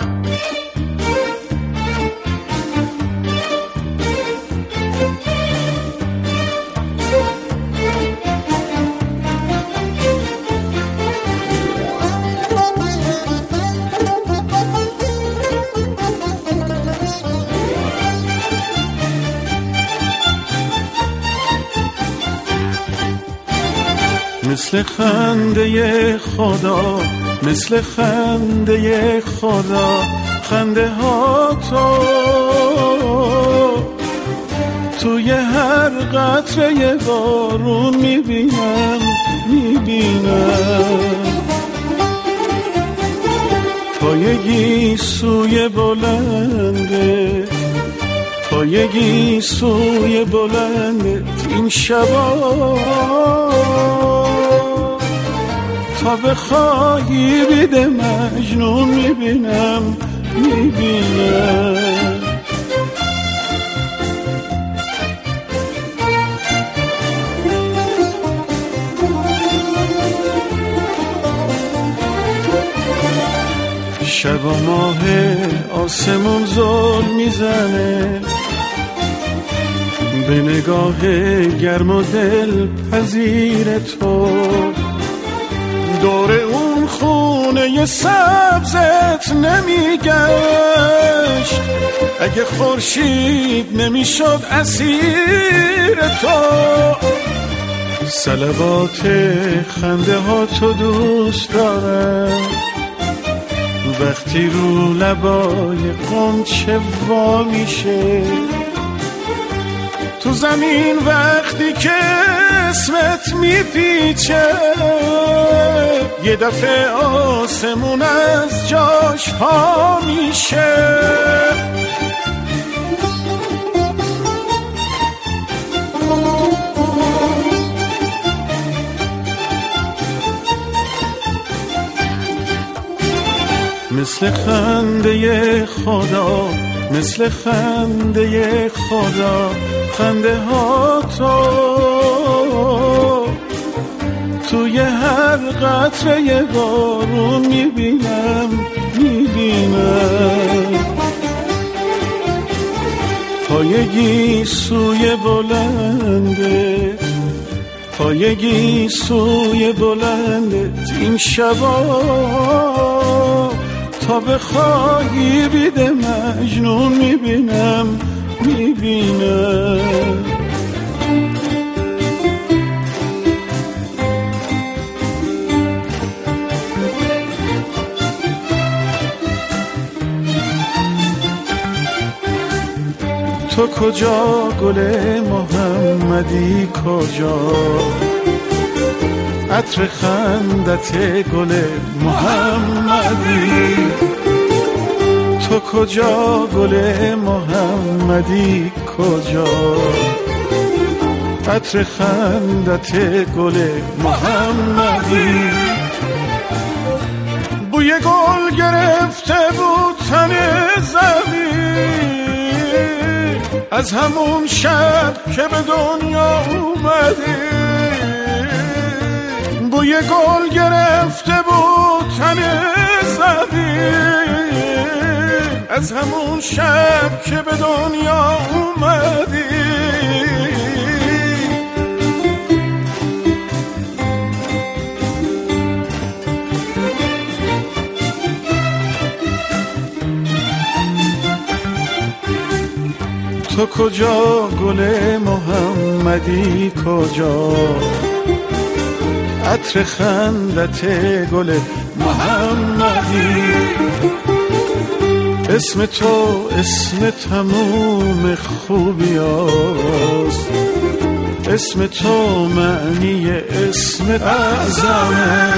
مثل خنده خدا، مثل خنده خدا، خنده ها توی هر قطره بارون میبینم پای گیسوی بلنده، پای گیسوی بلنده این شبا، تا بخواهی بیده مجنون میبینم شب و ماه آسمون زل میزنه به نگاه گرم و دل پذیر تو، دور اون خونه سبزت نمیگشت اگه خورشید نمیشد اسیر تو. صلوات خنده ها تو دوست دارم، وقتی رو لبای غنچه وا میشه تو زمین، وقتی که اسمت میپیچه یه دفعه آسمون از جاش پا میشه. مثل خنده خدا، مثل خنده خدا، خنده ها توی هر قطره بارون میبینم پای گیسوی بلنده، پای گیسوی بلنده این شبا، تا بخواهی بیده مجنون میبینم تو کجا گل محمدی کجا، عطر خندت گل محمدی، تو کجا گل محمدی کجا، عطر خندت گل محمدی. بوی گل گرفته بود تن زمین از همون شب که به دنیا اومدی، بوی گل گرفته بود تن زمین از همون شب که به دنیا اومدی. تو کجا گل محمدی کجا، عطر خندت گل محمدی، اسم تو اسم تموم خوبیاست، اسم تو معنی اسم اعظمه،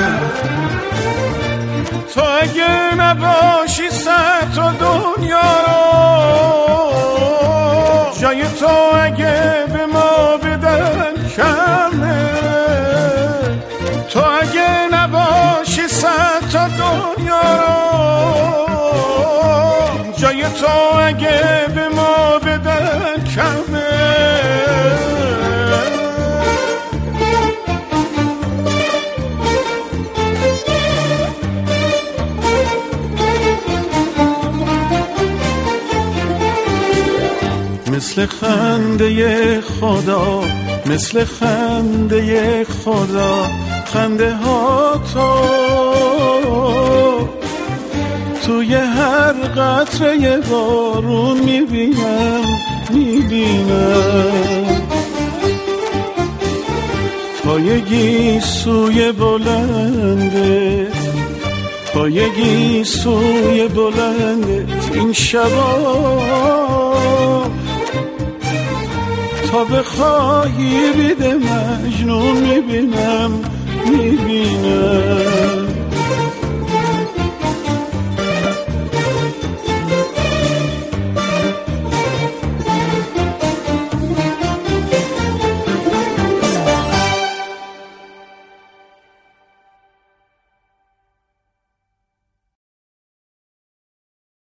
تو اگه نباشی صد تا دنیا رو، جای تو اگه به ما بدن کمه، تو اگه نباشی صد تا دنیا رو، جای تو اگه به ما بدن کمه. مثل خنده خدا، مثل خنده خدا، خنده ها توی هر قطره بارون میبینم پای گیسوی بلنده، پای گیسوی بلنده این شبا تا بخواهی بیده مجنون میبینم